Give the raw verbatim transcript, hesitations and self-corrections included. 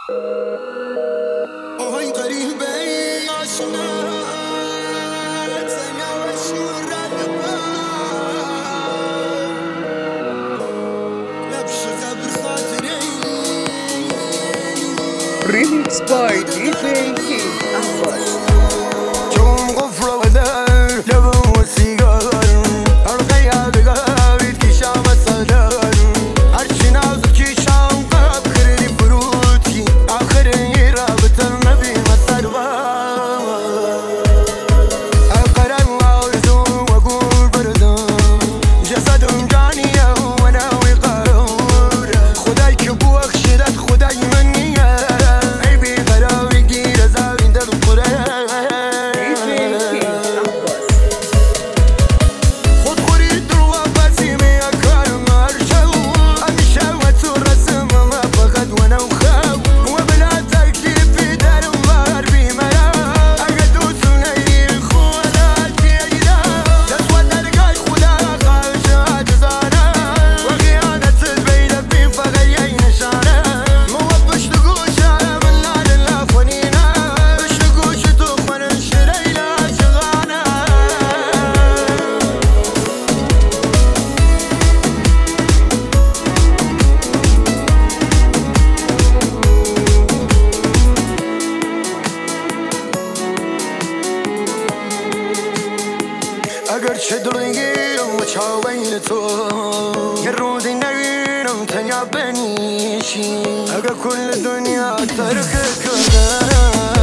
وهي قريبة عشنا سنة وشهور رهبة نبش غبر خاطري Remix by دي جي King Ahmad. جوم غفرة وذار لبن والسيجار أرغيها بقابل كيشام الصدار عرش نازل كيشام قاب خريري فروتي آخرين رابط النبي مصربا أقرأ وأرزو وأقول بردم جسدهم جانية وأنا وقارور خداي كبوخ شدت خداي منية عيبي غراوي جيرة زاوين دل قرار اگر چه دلگیرم و چاوین تو یه روزی نگیرم تنیا بنیشی اگر کل دنیا ترک کنم